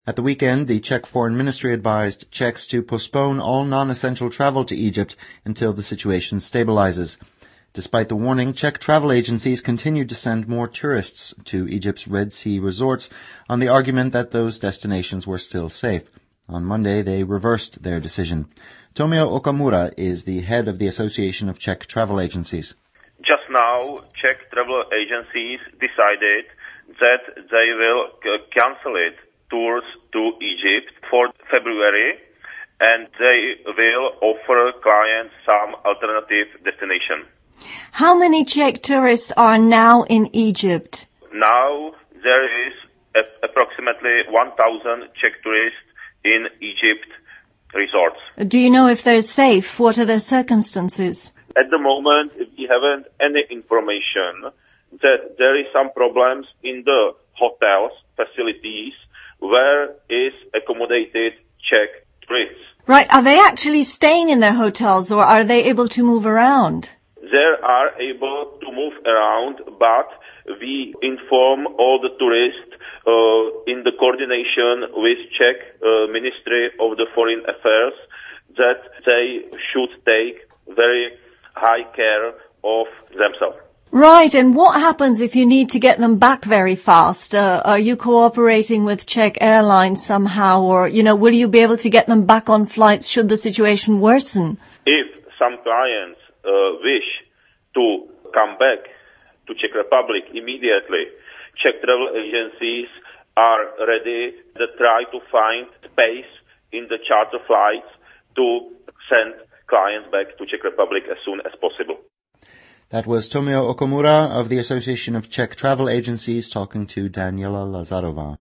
At the weekend, the Czech Foreign Ministry advised Czechs to postpone all non-essential travel to Egypt until the situation stabilizes. Despite the warning, Czech travel agencies continued to send more tourists to Egypt's Red Sea resorts on the argument that those destinations were still safe. On Monday, they reversed their decision. Tomio Okamura is the head of the Association of Czech Travel Agencies. Just now, Czech travel agencies decided that they will cancel tours to Egypt for February, and they will offer clients some alternative destination. How many Czech tourists are now in Egypt? Now there is approximately 1,000 Czech tourists in Egypt resorts. Do you know if they're safe? What are their circumstances? At the moment, we haven't any information that there is some problems in the hotels, facilities, where is accommodated Czech tourists. Right. Are they actually staying in their hotels or are they able to move around? They are able to move around, but we inform all the tourists in the coordination with Czech Ministry of the Foreign Affairs that they should take very high care of themselves. Right, and what happens if you need to get them back very fast? Are you cooperating with Czech Airlines somehow, or, will you be able to get them back on flights should the situation worsen? If some clients wish to come back to Czech Republic immediately, Czech travel agencies are ready to try to find space in the charter flights to send clients back to Czech Republic as soon as possible. That was Tomio Okamura of the Association of Czech Travel Agencies talking to Daniela Lazarova.